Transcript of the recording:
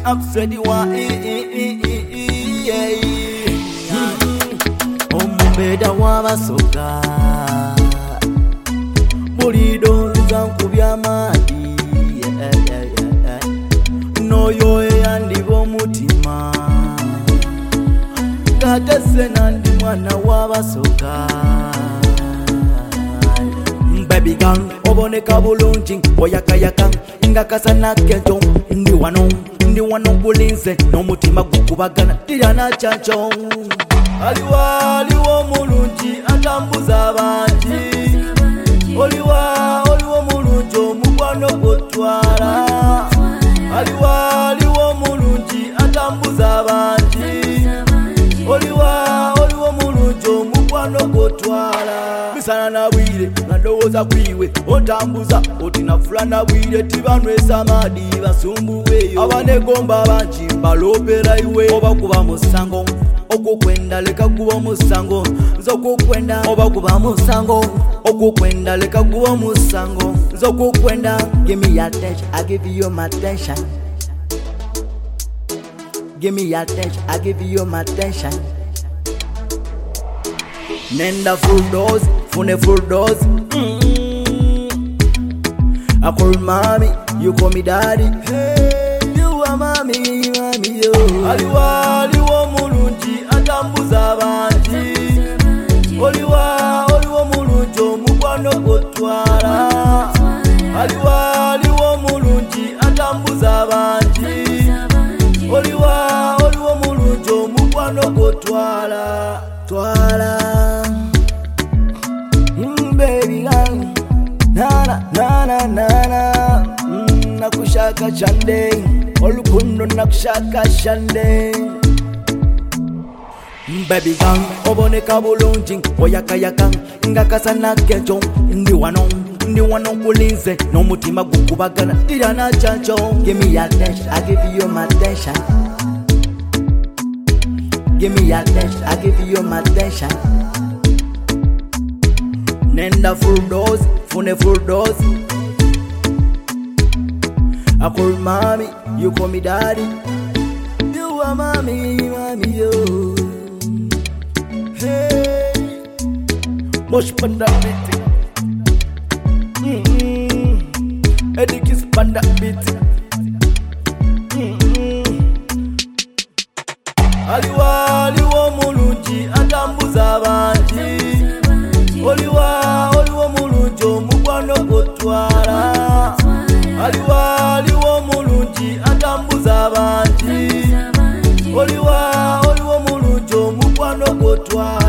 upset wa Ombeda wa basoka Bulido zankubya madi Noyo yandi bomutima Katese nandi mwana wa basoka Baby gang oboneka bulungi oyakayaka ngakasana kento ndi wano bulinze n'omutima gukubagana tirana chancho aliwo mulungi atambuza abangi oliwo mulungi omugwano gotwala aliwo mulungi atambuza abangi oliwo mulungi omugwano gotwala misana na bwire nandowooza kwiwe otambuza otina fulana bwire tibanwesa madi basumbuweyo abanegomba bangi balopera iwe oba kuba musango okukwenda leka guba musango nzokukwenda oba kuba musango okukwenda leka guba musango nzokukwenda give me your attention I give you my attention give me your attention I give you my attention Nenda full dose, fune full dose I call mommy, you call me daddy Hey, you are mommy yo Aliwo mulungi atambuza abangi Oliwo mulungi omugwano gotwala Aliwo mulungi atambuza abangi Oliwo mulungi omugwano gotwala Twala baby gang na nakushaka chande olukundo nakushaka shande baby gang oboneka bulungi oyakayaka ngakasana kenjo ndi wano kulinze n'omutima gukubagana tirana chancho give me your attention I give you my attention give me your attention I give you my attention Nenda full dose, fune full dose I call mommy, you call me daddy You are mommy yo Hey Mosh panda biti Eddie kiss panda biti Aliwo mulungi atambuza abangi Oliwo mulungi omugwano gotwala Aliwo mulungi atambuza abangi Oliwo mulungi omugwano gotwala